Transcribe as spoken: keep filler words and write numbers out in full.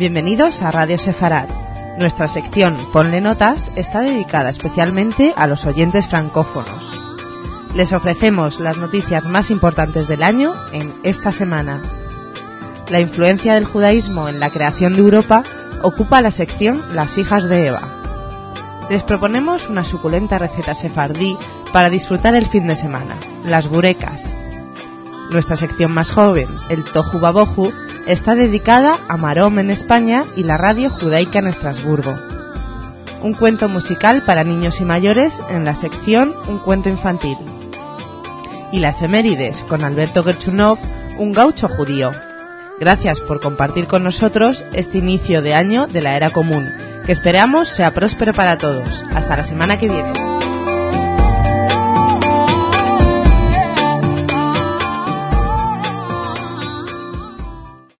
Bienvenidos a Radio Sefarad. Nuestra sección Ponle Notas está dedicada especialmente a los oyentes francófonos. Les ofrecemos las noticias más importantes del año en esta semana. La influencia del judaísmo en la creación de Europa ocupa la sección Las hijas de Eva. Les proponemos una suculenta receta sefardí para disfrutar el fin de semana, las burecas. Nuestra sección más joven, el Tohu Babohu, está dedicada a Marom en España y la radio judaica en Estrasburgo. Un cuento musical para niños y mayores en la sección Un cuento infantil. Y la efemérides con Alberto Gerchunov, un gaucho judío. Gracias por compartir con nosotros este inicio de año de la era común, que esperamos sea próspero para todos. Hasta la semana que viene.